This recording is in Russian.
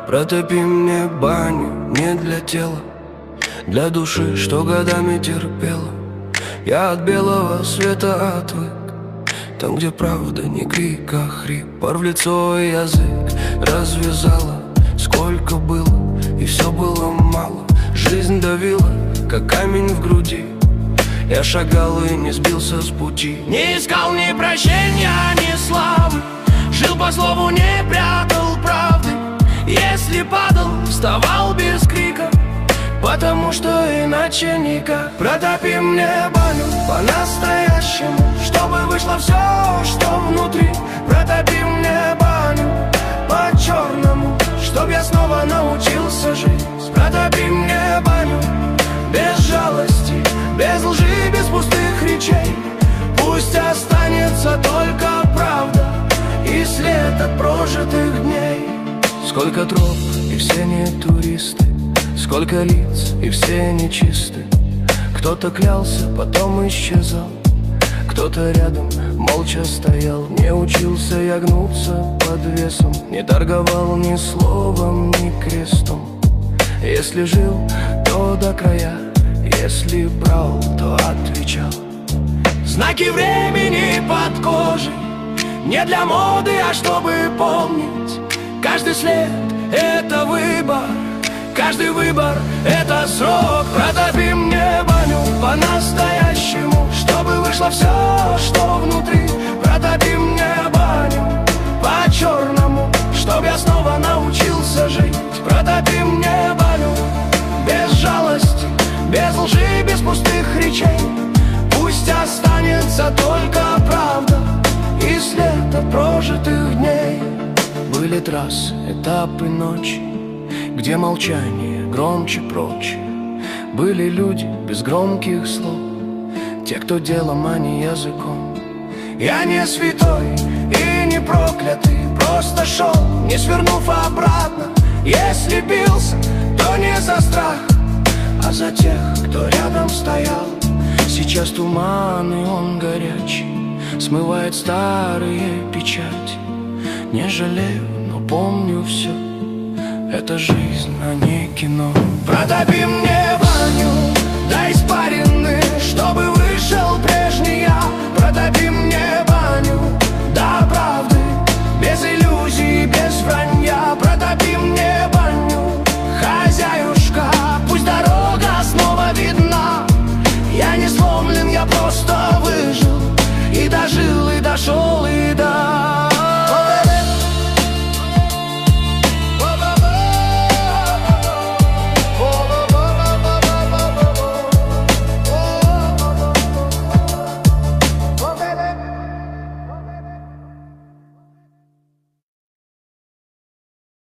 Протопи мне баню не для тела, для души, что годами терпела. Я от белого света отвык, там, где правда не крик, а хрип. Пар в лицо и язык развязала. Сколько было, и все было мало. Жизнь давила, как камень в груди. Я шагал и не сбился с пути. Не искал ни прощения, ни славы. Жил по слову, не прятал правды. Если падал, вставал без крика, потому что иначе никак. Протопи мне баню по-настоящему, чтобы вышло все, что внутри. Протопи мне баню по-черному, чтоб я снова научился жить. Протопи мне баню без жалости, без лжи, без пустых речей. Пусть останется только правда и след от прожитых дней. Сколько троп, и все не туристы, сколько лиц, и все нечисты. Кто-то клялся, потом исчезал, кто-то рядом молча стоял. Не учился я гнуться под весом, не торговал ни словом, ни крестом. Если жил, то до края, если брал, то отвечал. Знаки времени под кожей, не для моды, а чтобы помнить. Каждый след — это выбор, каждый выбор — это срок. Протопи мне баню по-настоящему, чтобы вышло все, что внутри. Протопи мне баню по-черному, чтоб я снова научился жить. Протопи мне баню без жалости, без лжи, без пустых речей. Пусть останется только правда и след от прожитых дней. Были трассы, этапы ночи, где молчание громче прочее. Были люди без громких слов, те, кто делом, а не языком. Я не святой и не проклятый, просто шел, не свернув обратно. Если бился, то не за страх, а за тех, кто рядом стоял. Сейчас туман, и он горячий, смывает старые печати. Не жалею, но помню все, это жизнь, а не кино. Протопи мне баню